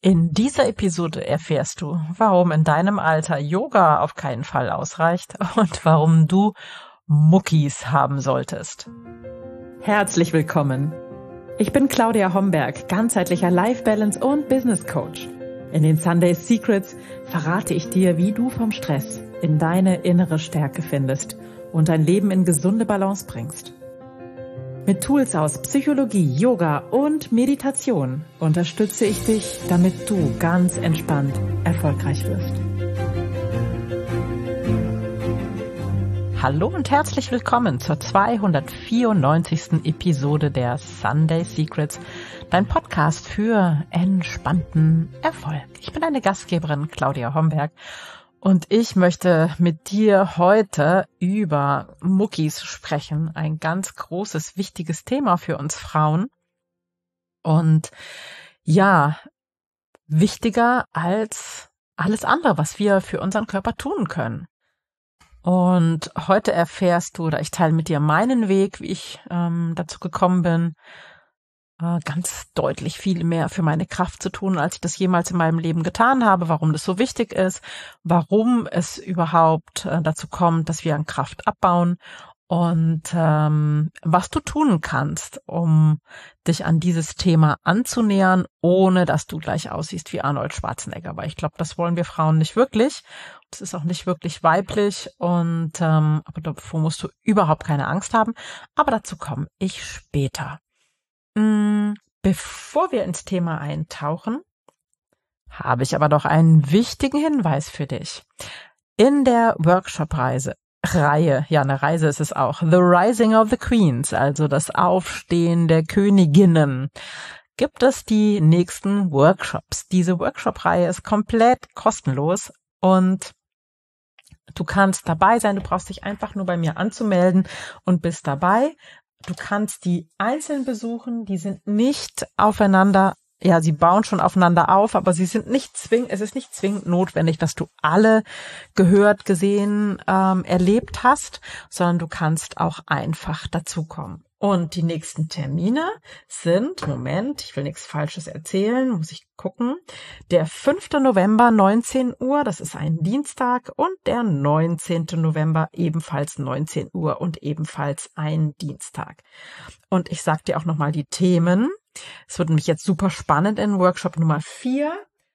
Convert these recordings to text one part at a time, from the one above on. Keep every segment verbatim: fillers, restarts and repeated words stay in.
In dieser Episode erfährst du, warum in deinem Alter Yoga auf keinen Fall ausreicht und warum du Muckis haben solltest. Herzlich willkommen. Ich bin Claudia Homberg, ganzheitlicher Life Balance und Business Coach. In den Sunday Secrets verrate ich dir, wie du vom Stress in deine innere Stärke findest und dein Leben in gesunde Balance bringst. Mit Tools aus Psychologie, Yoga und Meditation unterstütze ich dich, damit du ganz entspannt erfolgreich wirst. Hallo und herzlich willkommen zur zweihundertvierundneunzigsten Episode der Sunday Secrets, dein Podcast für entspannten Erfolg. Ich bin deine Gastgeberin Claudia Homberg. Und ich möchte mit dir heute über Muckis sprechen. Ein ganz großes, wichtiges Thema für uns Frauen. Und ja, wichtiger als alles andere, was wir für unseren Körper tun können. Und heute erfährst du, oder ich teile mit dir meinen Weg, wie ich ähm, dazu gekommen bin, ganz deutlich viel mehr für meine Kraft zu tun, als ich das jemals in meinem Leben getan habe, warum das so wichtig ist, warum es überhaupt äh, dazu kommt, dass wir an Kraft abbauen und ähm, was du tun kannst, um dich an dieses Thema anzunähern, ohne dass du gleich aussiehst wie Arnold Schwarzenegger. Weil ich glaube, das wollen wir Frauen nicht wirklich. Das ist auch nicht wirklich weiblich und ähm, aber davor musst du überhaupt keine Angst haben. Aber dazu komme ich später. Bevor wir ins Thema eintauchen, habe ich aber doch einen wichtigen Hinweis für dich. In der Workshop-Reise, Reihe, ja, eine Reise ist es auch, The Rising of the Queens, also das Aufstehen der Königinnen, gibt es die nächsten Workshops. Diese Workshop-Reihe ist komplett kostenlos und du kannst dabei sein, du brauchst dich einfach nur bei mir anzumelden und bist dabei. Du kannst die einzeln besuchen, die sind nicht aufeinander, ja, sie bauen schon aufeinander auf, aber sie sind nicht zwingend, es ist nicht zwingend notwendig, dass du alle gehört, gesehen, ähm, erlebt hast, sondern du kannst auch einfach dazukommen. Und die nächsten Termine sind, Moment, ich will nichts Falsches erzählen, muss ich gucken, der fünfte November, neunzehn Uhr, das ist ein Dienstag, und der neunzehnte November, ebenfalls neunzehn Uhr und ebenfalls ein Dienstag. Und ich sag dir auch nochmal die Themen. Es wird nämlich jetzt super spannend in Workshop Nummer vier.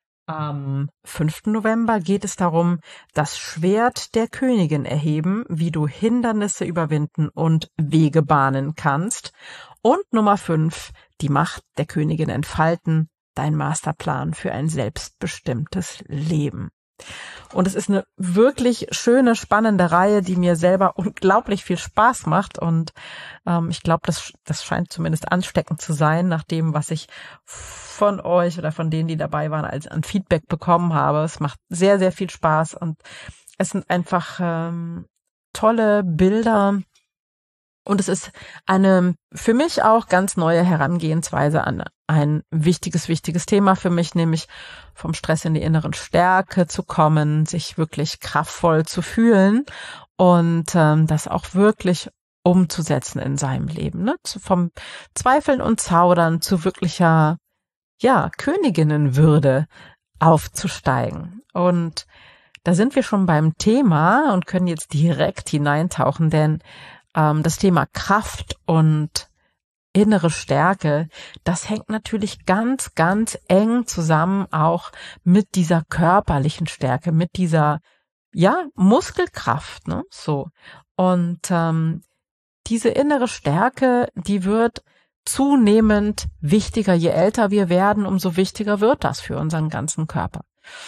Am fünften November geht es darum, das Schwert der Königin erheben, wie du Hindernisse überwinden und Wege bahnen kannst. Und Nummer fünf, die Macht der Königin entfalten, dein Masterplan für ein selbstbestimmtes Leben. Und es ist eine wirklich schöne, spannende Reihe, die mir selber unglaublich viel Spaß macht. Und ähm, ich glaube, das, das scheint zumindest ansteckend zu sein, nach dem, was ich von euch oder von denen, die dabei waren, als an Feedback bekommen habe. Es macht sehr, sehr viel Spaß und es sind einfach ähm, tolle Bilder. Und es ist eine für mich auch ganz neue Herangehensweise an ein wichtiges, wichtiges Thema für mich, nämlich vom Stress in die inneren Stärke zu kommen, sich wirklich kraftvoll zu fühlen und ähm, das auch wirklich umzusetzen in seinem Leben, ne? Zu, vom Zweifeln und Zaudern zu wirklicher, ja, Königinnenwürde aufzusteigen. Und da sind wir schon beim Thema und können jetzt direkt hineintauchen, denn das Thema Kraft und innere Stärke, das hängt natürlich ganz, ganz eng zusammen auch mit dieser körperlichen Stärke, mit dieser, ja, Muskelkraft, ne, so. Und ähm, diese innere Stärke, die wird zunehmend wichtiger. Je älter wir werden, umso wichtiger wird das für unseren ganzen Körper.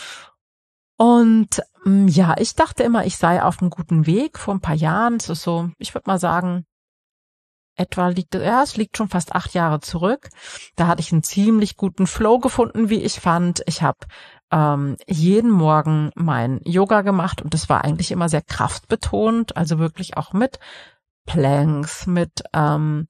Und ja, ich dachte immer, ich sei auf einem guten Weg. Vor ein paar Jahren, es ist so, ich würde mal sagen, etwa liegt, ja, es liegt schon fast acht Jahre zurück. Da hatte ich einen ziemlich guten Flow gefunden, wie ich fand. Ich habe ähm, jeden Morgen mein Yoga gemacht und das war eigentlich immer sehr kraftbetont, also wirklich auch mit Planks, mit ähm,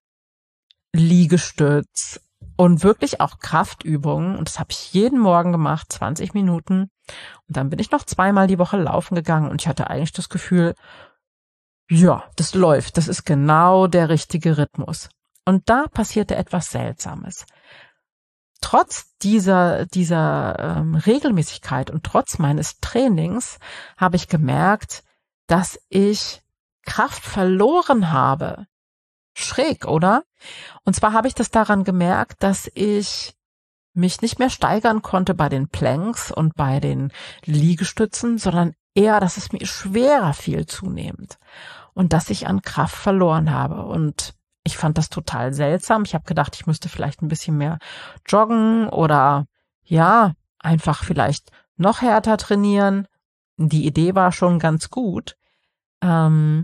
Liegestütz und wirklich auch Kraftübungen. Und das habe ich jeden Morgen gemacht, zwanzig Minuten. Und dann bin ich noch zweimal die Woche laufen gegangen und ich hatte eigentlich das Gefühl, ja, das läuft, das ist genau der richtige Rhythmus. Und da passierte etwas Seltsames. trotz dieser, dieser ähm, Regelmäßigkeit und trotz meines Trainings habe ich gemerkt, dass ich Kraft verloren habe. Schräg, oder? Und zwar habe ich das daran gemerkt, dass ich mich nicht mehr steigern konnte bei den Planks und bei den Liegestützen, sondern eher, dass es mir schwerer fiel zunehmend und dass ich an Kraft verloren habe. Und ich fand das total seltsam. Ich habe gedacht, ich müsste vielleicht ein bisschen mehr joggen oder ja, einfach vielleicht noch härter trainieren. Die Idee war schon ganz gut. Ähm,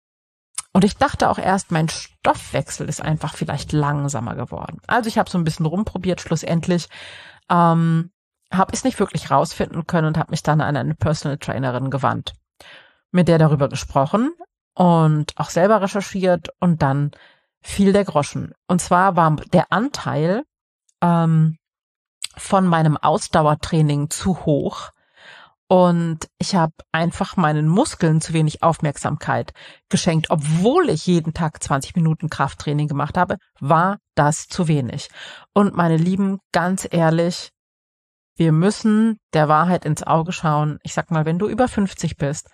und ich dachte auch erst, mein Stoffwechsel ist einfach vielleicht langsamer geworden. Also ich habe so ein bisschen rumprobiert, schlussendlich ähm, habe ich es nicht wirklich rausfinden können und habe mich dann an eine Personal Trainerin gewandt, mit der darüber gesprochen und auch selber recherchiert und dann fiel der Groschen. Und zwar war der Anteil ähm, von meinem Ausdauertraining zu hoch und ich habe einfach meinen Muskeln zu wenig Aufmerksamkeit geschenkt. Obwohl ich jeden Tag zwanzig Minuten Krafttraining gemacht habe, war das zu wenig. Und meine Lieben, ganz ehrlich, wir müssen der Wahrheit ins Auge schauen. Ich sag mal, wenn du über fünfzig bist,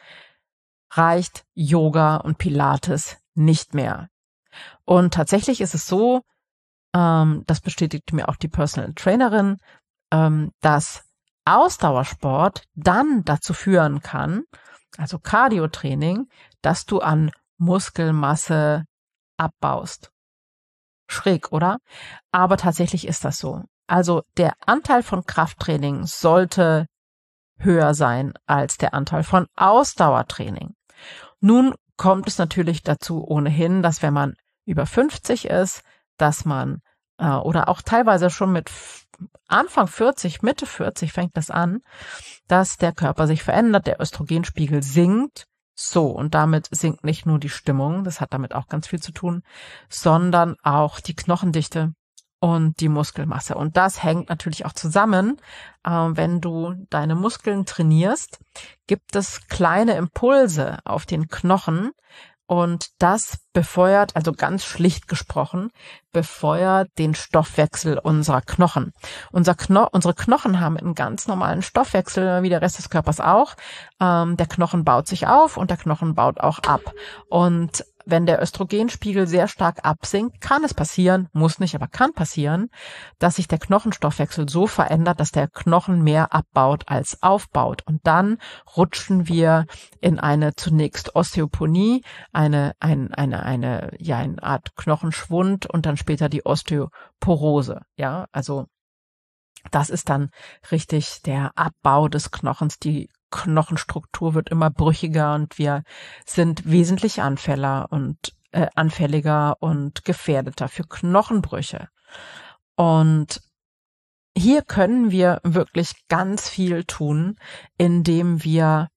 reicht Yoga und Pilates nicht mehr. Und tatsächlich ist es so, ähm, das bestätigt mir auch die Personal Trainerin, ähm, dass Ausdauersport dann dazu führen kann, also Cardio-Training, dass du an Muskelmasse abbaust. Schräg, oder? Aber tatsächlich ist das so. Also der Anteil von Krafttraining sollte höher sein als der Anteil von Ausdauertraining. Nun kommt es natürlich dazu ohnehin, dass wenn man über fünfzig ist, dass man äh, oder auch teilweise schon mit Anfang vierzig, Mitte vierzig fängt das an, dass der Körper sich verändert, der Östrogenspiegel sinkt. So, und damit sinkt nicht nur die Stimmung, das hat damit auch ganz viel zu tun, sondern auch die Knochendichte und die Muskelmasse. Und das hängt natürlich auch zusammen. Äh, wenn du deine Muskeln trainierst, gibt es kleine Impulse auf den Knochen, und das befeuert, also ganz schlicht gesprochen, befeuert den Stoffwechsel unserer Knochen. Unser Kno- unsere Knochen haben einen ganz normalen Stoffwechsel, wie der Rest des Körpers auch. Ähm, der Knochen baut sich auf und der Knochen baut auch ab. Und wenn der Östrogenspiegel sehr stark absinkt, kann es passieren, muss nicht, aber kann passieren, dass sich der Knochenstoffwechsel so verändert, dass der Knochen mehr abbaut als aufbaut. Und dann rutschen wir in eine zunächst Osteoponie, eine, ein, eine, eine, ja, eine Art Knochenschwund und dann später die Osteoporose. Ja, also das ist dann richtig der Abbau des Knochens. Die Knochenstruktur wird immer brüchiger und wir sind wesentlich anfälliger und äh, anfälliger und gefährdeter für Knochenbrüche. Und hier können wir wirklich ganz viel tun, indem wir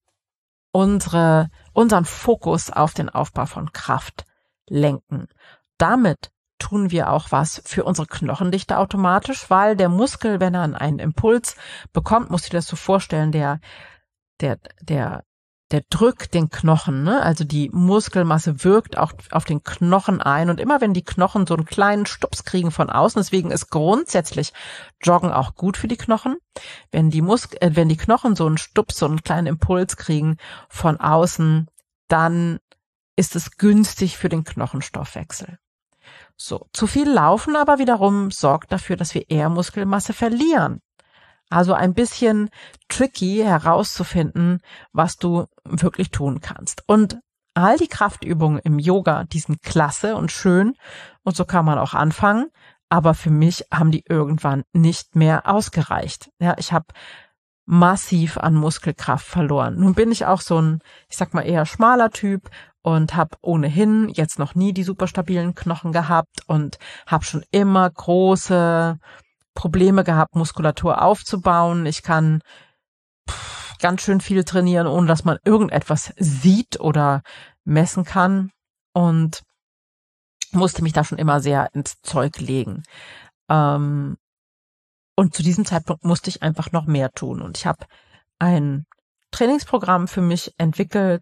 unsere unseren Fokus auf den Aufbau von Kraft lenken. Damit tun wir auch was für unsere Knochendichte automatisch, weil der Muskel, wenn er einen Impuls bekommt, muss ich das so vorstellen, der der der der drückt den Knochen, ne? Also die Muskelmasse wirkt auch auf den Knochen ein und immer wenn die Knochen so einen kleinen Stups kriegen von außen, deswegen ist grundsätzlich Joggen auch gut für die Knochen, wenn die Mus äh, wenn die Knochen so einen Stups, so einen kleinen Impuls kriegen von außen, dann ist es günstig für den Knochenstoffwechsel. So, zu viel Laufen aber wiederum sorgt dafür, dass wir eher Muskelmasse verlieren. Also ein bisschen tricky herauszufinden, was du wirklich tun kannst. Und all die Kraftübungen im Yoga, die sind klasse und schön und so kann man auch anfangen. Aber für mich haben die irgendwann nicht mehr ausgereicht. Ja, ich habe massiv an Muskelkraft verloren. Nun bin ich auch so ein, ich sag mal eher schmaler Typ und habe ohnehin jetzt noch nie die super stabilen Knochen gehabt und habe schon immer große Probleme gehabt, Muskulatur aufzubauen. Ich kann pff, ganz schön viel trainieren, ohne dass man irgendetwas sieht oder messen kann und musste mich da schon immer sehr ins Zeug legen. Ähm, und zu diesem Zeitpunkt musste ich einfach noch mehr tun. Und ich habe ein Trainingsprogramm für mich entwickelt,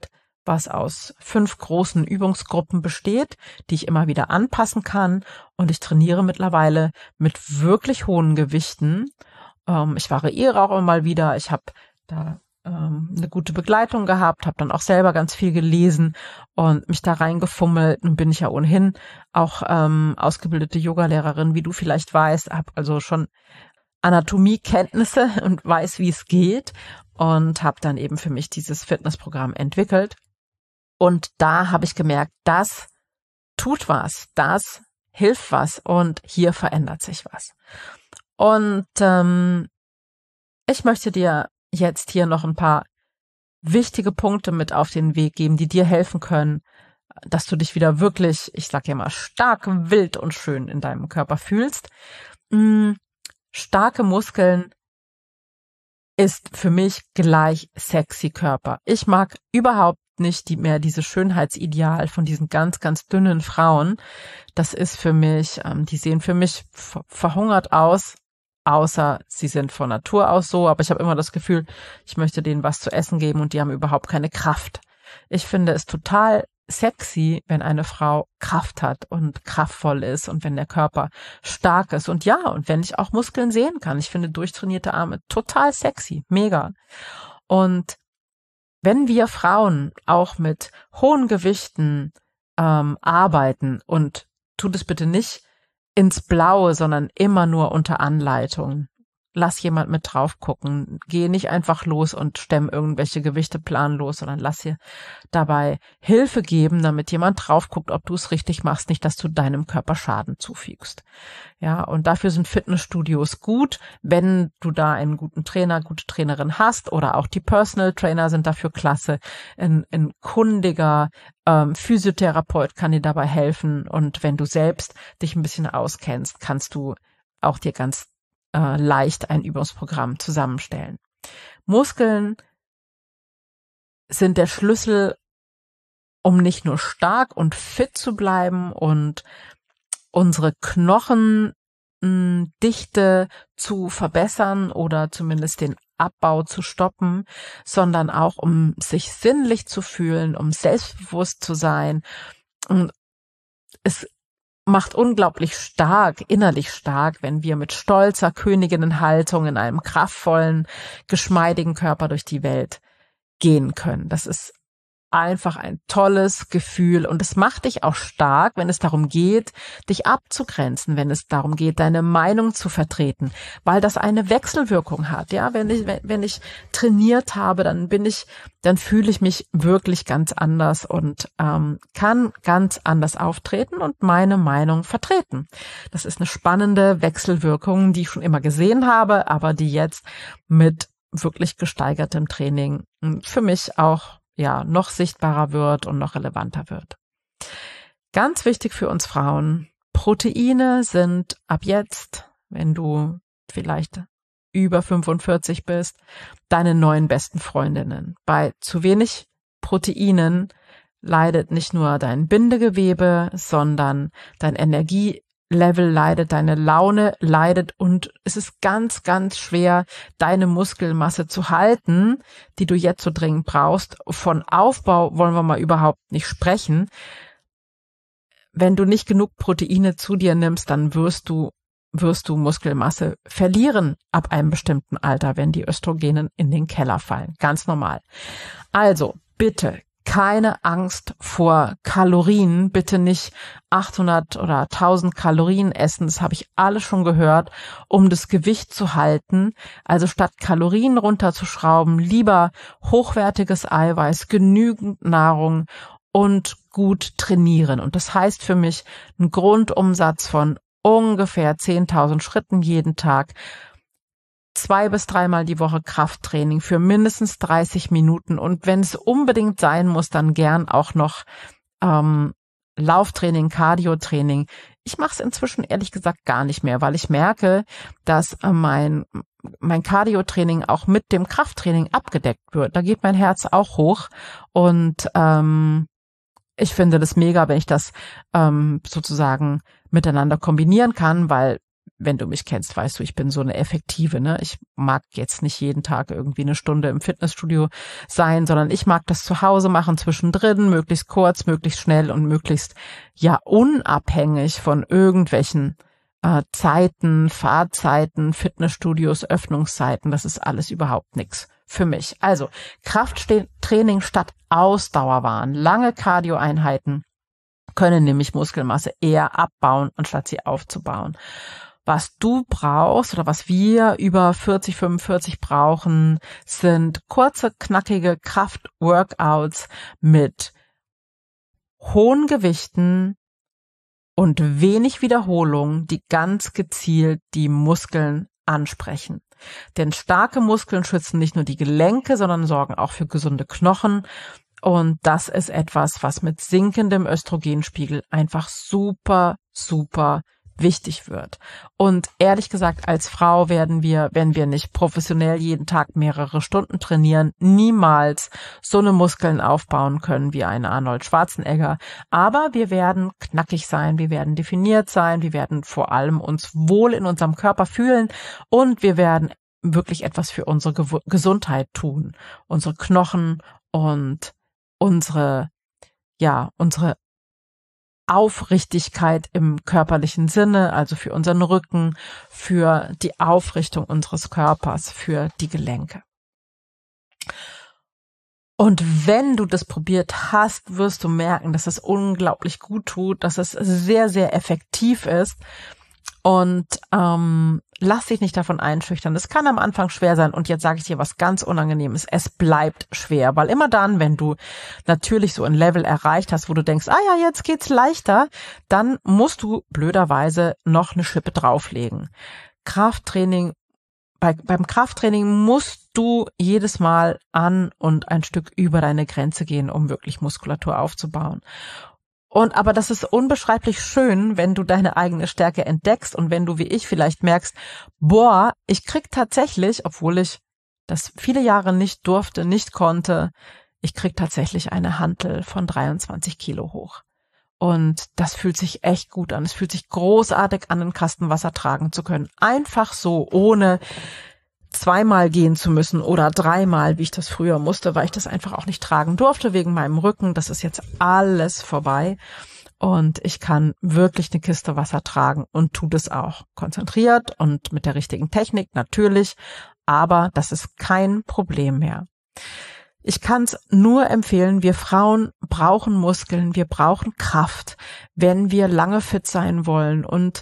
was aus fünf großen Übungsgruppen besteht, die ich immer wieder anpassen kann. Und ich trainiere mittlerweile mit wirklich hohen Gewichten. Ähm, ich variiere auch immer mal wieder. Ich habe da ähm, eine gute Begleitung gehabt, habe dann auch selber ganz viel gelesen und mich da reingefummelt. Nun bin ich ja ohnehin auch ähm, ausgebildete Yogalehrerin, wie du vielleicht weißt, habe also schon Anatomiekenntnisse und weiß, wie es geht und habe dann eben für mich dieses Fitnessprogramm entwickelt. Und da habe ich gemerkt, das tut was, das hilft was und hier verändert sich was. Und ähm, ich möchte dir jetzt hier noch ein paar wichtige Punkte mit auf den Weg geben, die dir helfen können, dass du dich wieder wirklich, ich sag ja mal, stark, wild und schön in deinem Körper fühlst. Mm, starke Muskeln ist für mich gleich sexy Körper. Ich mag überhaupt nicht die, mehr dieses Schönheitsideal von diesen ganz, ganz dünnen Frauen. Das ist für mich, ähm, die sehen für mich ver- verhungert aus, außer sie sind von Natur aus so. Aber ich habe immer das Gefühl, ich möchte denen was zu essen geben und die haben überhaupt keine Kraft. Ich finde es total sexy, wenn eine Frau Kraft hat und kraftvoll ist und wenn der Körper stark ist. Und ja, und wenn ich auch Muskeln sehen kann. Ich finde durchtrainierte Arme total sexy, mega. Und wenn wir Frauen auch mit hohen Gewichten ähm, arbeiten, und tut es bitte nicht ins Blaue, sondern immer nur unter Anleitung. Lass jemand mit drauf gucken. Geh nicht einfach los und stemm irgendwelche Gewichte planlos, sondern lass dir dabei Hilfe geben, damit jemand drauf guckt, ob du es richtig machst, nicht, dass du deinem Körper Schaden zufügst. Ja, und dafür sind Fitnessstudios gut, wenn du da einen guten Trainer, gute Trainerin hast, oder auch die Personal Trainer sind dafür klasse. Ein, ein kundiger ähm, Physiotherapeut kann dir dabei helfen, und wenn du selbst dich ein bisschen auskennst, kannst du auch dir ganz äh, leicht ein Übungsprogramm zusammenstellen. Muskeln sind der Schlüssel, um nicht nur stark und fit zu bleiben und unsere Knochendichte zu verbessern oder zumindest den Abbau zu stoppen, sondern auch um sich sinnlich zu fühlen, um selbstbewusst zu sein. Und es macht unglaublich stark, innerlich stark, wenn wir mit stolzer Königinnenhaltung in einem kraftvollen, geschmeidigen Körper durch die Welt gehen können. Das ist einfach ein tolles Gefühl, und es macht dich auch stark, wenn es darum geht, dich abzugrenzen, wenn es darum geht, deine Meinung zu vertreten, weil das eine Wechselwirkung hat. Ja, wenn ich wenn ich trainiert habe, dann bin ich, dann fühle ich mich wirklich ganz anders und ähm, kann ganz anders auftreten und meine Meinung vertreten. Das ist eine spannende Wechselwirkung, die ich schon immer gesehen habe, aber die jetzt mit wirklich gesteigertem Training für mich auch ja noch sichtbarer wird und noch relevanter wird. Ganz wichtig für uns Frauen: Proteine sind ab jetzt, wenn du vielleicht über fünfundvierzig bist, deine neuen besten Freundinnen. Bei zu wenig Proteinen leidet nicht nur dein Bindegewebe, sondern dein Energie Level leidet, deine Laune leidet, und es ist ganz, ganz schwer, deine Muskelmasse zu halten, die du jetzt so dringend brauchst. Von Aufbau wollen wir mal überhaupt nicht sprechen. Wenn du nicht genug Proteine zu dir nimmst, dann wirst du, wirst du Muskelmasse verlieren ab einem bestimmten Alter, wenn die Östrogenen in den Keller fallen. Ganz normal. Also, bitte keine Angst vor Kalorien, bitte nicht achthundert oder tausend Kalorien essen, das habe ich alles schon gehört, um das Gewicht zu halten. Also statt Kalorien runterzuschrauben, lieber hochwertiges Eiweiß, genügend Nahrung und gut trainieren. Und das heißt für mich einen Grundumsatz von ungefähr zehntausend Schritten jeden Tag, zwei bis dreimal die Woche Krafttraining für mindestens dreißig Minuten, und wenn es unbedingt sein muss, dann gern auch noch ähm, Lauftraining, Cardiotraining. Ich mache es inzwischen ehrlich gesagt gar nicht mehr, weil ich merke, dass äh, mein mein Cardiotraining auch mit dem Krafttraining abgedeckt wird. Da geht mein Herz auch hoch, und ähm, ich finde das mega, wenn ich das ähm, sozusagen miteinander kombinieren kann, weil wenn du mich kennst, weißt du, ich bin so eine effektive, ne? Ich mag jetzt nicht jeden Tag irgendwie eine Stunde im Fitnessstudio sein, sondern ich mag das zu Hause machen, zwischendrin, möglichst kurz, möglichst schnell und möglichst, ja, unabhängig von irgendwelchen äh, Zeiten, Fahrzeiten, Fitnessstudios, Öffnungszeiten. Das ist alles überhaupt nichts für mich. Also, Krafttraining statt Ausdauerwahn, lange Cardio-Einheiten können nämlich Muskelmasse eher abbauen, anstatt sie aufzubauen. Was du brauchst oder was wir über vierzig, fünfundvierzig brauchen, sind kurze, knackige Kraft-Workouts mit hohen Gewichten und wenig Wiederholung, die ganz gezielt die Muskeln ansprechen. Denn starke Muskeln schützen nicht nur die Gelenke, sondern sorgen auch für gesunde Knochen. Und das ist etwas, was mit sinkendem Östrogenspiegel einfach super, super wichtig wird. Und ehrlich gesagt, als Frau werden wir, wenn wir nicht professionell jeden Tag mehrere Stunden trainieren, niemals so eine Muskeln aufbauen können wie eine Arnold Schwarzenegger. Aber wir werden knackig sein, wir werden definiert sein, wir werden vor allem uns wohl in unserem Körper fühlen und wir werden wirklich etwas für unsere Ge- Gesundheit tun. Unsere Knochen und unsere, ja, unsere Aufrichtigkeit im körperlichen Sinne, also für unseren Rücken, für die Aufrichtung unseres Körpers, für die Gelenke. Und wenn du das probiert hast, wirst du merken, dass es unglaublich gut tut, dass es sehr, sehr effektiv ist. Und ähm, lass dich nicht davon einschüchtern. Das kann am Anfang schwer sein. Und jetzt sage ich dir was ganz Unangenehmes. Es bleibt schwer, weil immer dann, wenn du natürlich so ein Level erreicht hast, wo du denkst, ah ja, jetzt geht's leichter, dann musst du blöderweise noch eine Schippe drauflegen. Krafttraining, bei, beim Krafttraining musst du jedes Mal an und ein Stück über deine Grenze gehen, um wirklich Muskulatur aufzubauen. Und aber das ist unbeschreiblich schön, wenn du deine eigene Stärke entdeckst und wenn du wie ich vielleicht merkst, boah, ich krieg tatsächlich, obwohl ich das viele Jahre nicht durfte, nicht konnte, ich krieg tatsächlich eine Hantel von dreiundzwanzig Kilo hoch. Und das fühlt sich echt gut an. Es fühlt sich großartig an, einen Kasten Wasser tragen zu können. Einfach so, ohne zweimal gehen zu müssen oder dreimal, wie ich das früher musste, weil ich das einfach auch nicht tragen durfte wegen meinem Rücken. Das ist jetzt alles vorbei und ich kann wirklich eine Kiste Wasser tragen und tu das auch konzentriert und mit der richtigen Technik natürlich, aber das ist kein Problem mehr. Ich kann es nur empfehlen, wir Frauen brauchen Muskeln, wir brauchen Kraft, wenn wir lange fit sein wollen. Und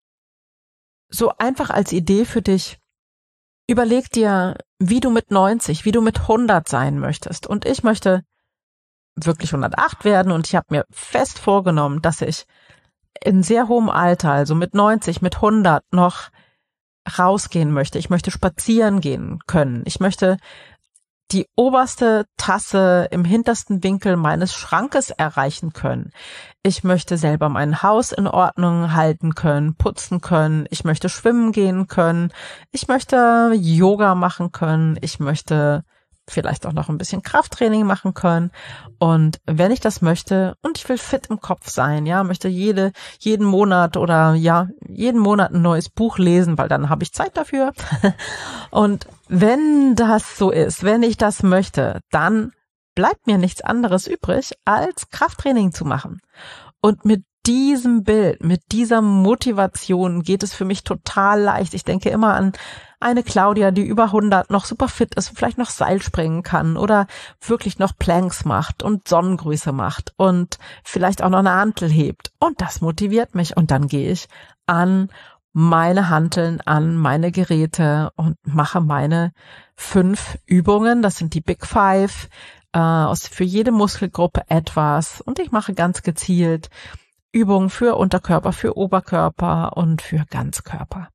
so einfach als Idee für dich, überleg dir, wie du mit neunzig, wie du mit hundert sein möchtest. Und ich möchte wirklich hundertacht werden und ich habe mir fest vorgenommen, dass ich in sehr hohem Alter, also mit neunzig, mit hundert noch rausgehen möchte. Ich möchte spazieren gehen können. Ich möchte die oberste Tasse im hintersten Winkel meines Schrankes erreichen können. Ich möchte selber mein Haus in Ordnung halten können, putzen können. Ich möchte schwimmen gehen können. Ich möchte Yoga machen können. Ich möchte vielleicht auch noch ein bisschen Krafttraining machen können. Und wenn ich das möchte und ich will fit im Kopf sein, ja, möchte jede, jeden Monat oder ja, jeden Monat ein neues Buch lesen, weil dann habe ich Zeit dafür. Und wenn das so ist, wenn ich das möchte, dann bleibt mir nichts anderes übrig, als Krafttraining zu machen. Und mit diesem Bild, mit dieser Motivation geht es für mich total leicht. Ich denke immer an eine Claudia, die über hundert noch super fit ist, vielleicht noch Seil springen kann oder wirklich noch Planks macht und Sonnengrüße macht und vielleicht auch noch eine Hantel hebt. Und das motiviert mich. Und dann gehe ich an meine Hanteln, an meine Geräte und mache meine fünf Übungen. Das sind die Big Five, äh, aus für jede Muskelgruppe etwas. Und ich mache ganz gezielt Übungen für Unterkörper, für Oberkörper und für Ganzkörper.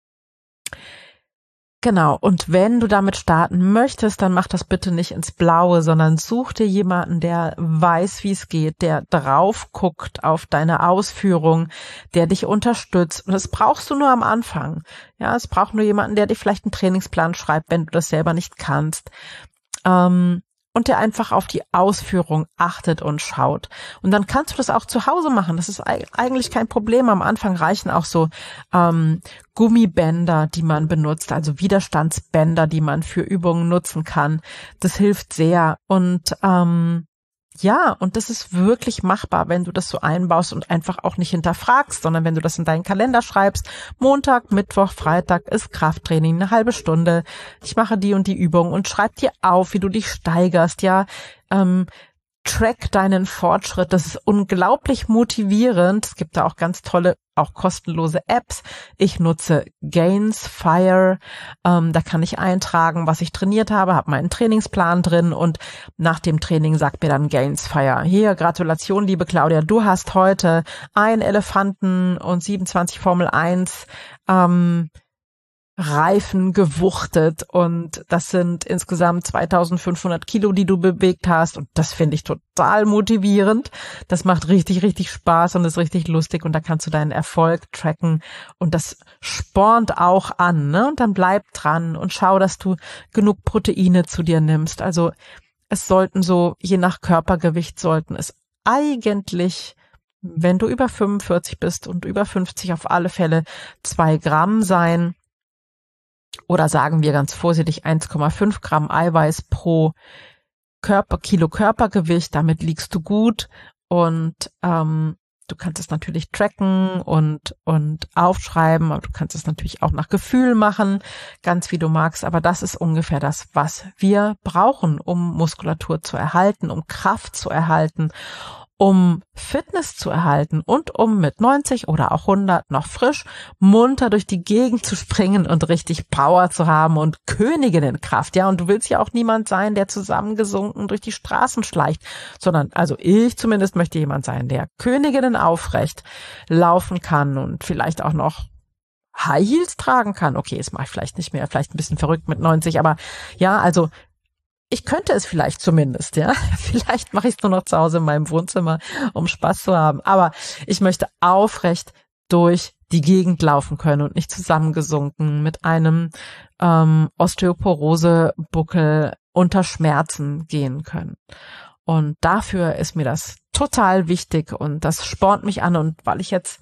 Genau, und wenn du damit starten möchtest, dann mach das bitte nicht ins Blaue, sondern such dir jemanden, der weiß, wie es geht, der drauf guckt auf deine Ausführung, der dich unterstützt. Und das brauchst du nur am Anfang. Ja, es braucht nur jemanden, der dir vielleicht einen Trainingsplan schreibt, wenn du das selber nicht kannst. Ähm, und der einfach auf die Ausführung achtet und schaut. Und dann kannst du das auch zu Hause machen. Das ist eigentlich kein Problem. Am Anfang reichen auch so ähm, Gummibänder, die man benutzt, also Widerstandsbänder, die man für Übungen nutzen kann. Das hilft sehr. Und ähm, ja, und das ist wirklich machbar, wenn du das so einbaust und einfach auch nicht hinterfragst, sondern wenn du das in deinen Kalender schreibst. Montag, Mittwoch, Freitag ist Krafttraining, eine halbe Stunde. Ich mache die und die Übung und schreib dir auf, wie du dich steigerst. Ja, ähm, track deinen Fortschritt. Das ist unglaublich motivierend. Es gibt da auch ganz tolle, auch kostenlose Apps. Ich nutze Gainspire. Ähm, da kann ich eintragen, was ich trainiert habe, habe meinen Trainingsplan drin und nach dem Training sagt mir dann Gainspire: Hier, Gratulation, liebe Claudia, du hast heute ein Elefanten und siebenundzwanzig Formel eins ähm, Reifen gewuchtet und das sind insgesamt zweitausendfünfhundert Kilo, die du bewegt hast, und das finde ich total motivierend. Das macht richtig, richtig Spaß und ist richtig lustig und da kannst du deinen Erfolg tracken und das spornt auch an, ne? Und dann bleib dran und schau, dass du genug Proteine zu dir nimmst. Also es sollten so, je nach Körpergewicht sollten es eigentlich, wenn du über fünfundvierzig bist und über fünfzig, auf alle Fälle zwei Gramm sein. Oder sagen wir ganz vorsichtig eins Komma fünf Gramm Eiweiß pro Körper, Kilo Körpergewicht. Damit liegst du gut und ähm, du kannst es natürlich tracken und und aufschreiben, aber du kannst es natürlich auch nach Gefühl machen, ganz wie du magst. Aber das ist ungefähr das, was wir brauchen, um Muskulatur zu erhalten, um Kraft zu erhalten, um Fitness zu erhalten und um mit neunzig oder auch hundert noch frisch, munter durch die Gegend zu springen und richtig Power zu haben und Königinnenkraft. Ja, und du willst ja auch niemand sein, der zusammengesunken durch die Straßen schleicht, sondern, also ich zumindest möchte jemand sein, der Königinnen aufrecht laufen kann und vielleicht auch noch High Heels tragen kann. Okay, das mache ich vielleicht nicht mehr, vielleicht ein bisschen verrückt mit neunzig, aber ja, also ich könnte es vielleicht zumindest, ja. Vielleicht mache ich es nur noch zu Hause in meinem Wohnzimmer, um Spaß zu haben. Aber ich möchte aufrecht durch die Gegend laufen können und nicht zusammengesunken mit einem ähm, Osteoporose-Buckel unter Schmerzen gehen können. Und dafür ist mir das total wichtig und das spornt mich an. Und weil ich jetzt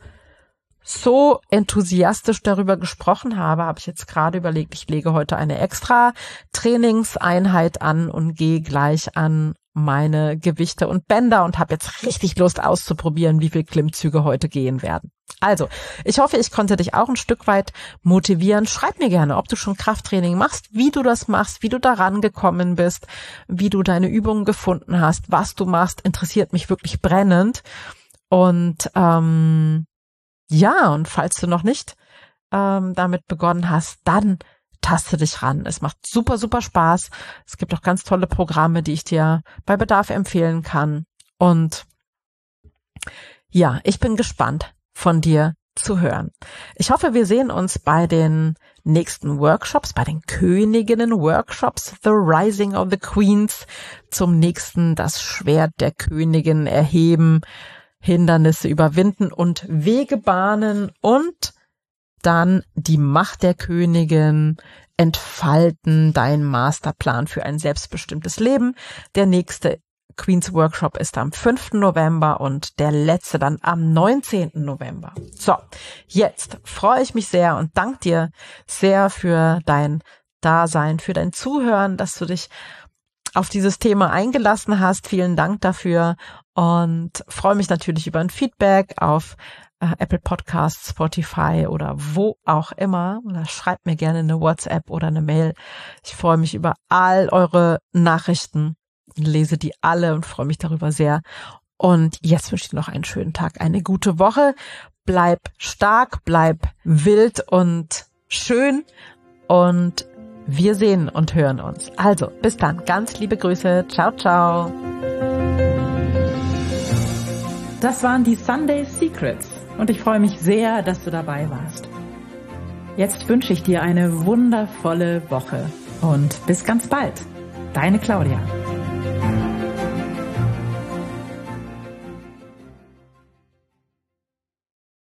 so enthusiastisch darüber gesprochen habe, habe ich jetzt gerade überlegt, ich lege heute eine extra Trainingseinheit an und gehe gleich an meine Gewichte und Bänder und habe jetzt richtig Lust auszuprobieren, wie viel Klimmzüge heute gehen werden. Also, ich hoffe, ich konnte dich auch ein Stück weit motivieren. Schreib mir gerne, ob du schon Krafttraining machst, wie du das machst, wie du daran gekommen bist, wie du deine Übungen gefunden hast, was du machst, interessiert mich wirklich brennend. Und ähm, ja, und falls du noch nicht ähm, damit begonnen hast, dann taste dich ran. Es macht super, super Spaß. Es gibt auch ganz tolle Programme, die ich dir bei Bedarf empfehlen kann. Und ja, ich bin gespannt, von dir zu hören. Ich hoffe, wir sehen uns bei den nächsten Workshops, bei den Königinnen-Workshops, The Rising of the Queens, zum nächsten das Schwert der Königin erheben, Hindernisse überwinden und Wege bahnen und dann die Macht der Königin entfalten, dein Masterplan für ein selbstbestimmtes Leben. Der nächste Queens Workshop ist am fünften November und der letzte dann am neunzehnten November. So, jetzt freue ich mich sehr und danke dir sehr für dein Dasein, für dein Zuhören, dass du dich auf dieses Thema eingelassen hast. Vielen Dank dafür und freue mich natürlich über ein Feedback auf äh, Apple Podcasts, Spotify oder wo auch immer. Oder schreibt mir gerne eine WhatsApp oder eine Mail. Ich freue mich über all eure Nachrichten, lese die alle und freue mich darüber sehr. Und jetzt wünsche ich dir noch einen schönen Tag, eine gute Woche. Bleib stark, bleib wild und schön und wir sehen und hören uns. Also, bis dann. Ganz liebe Grüße. Ciao, ciao. Das waren die Sunday Secrets und ich freue mich sehr, dass du dabei warst. Jetzt wünsche ich dir eine wundervolle Woche und bis ganz bald. Deine Claudia.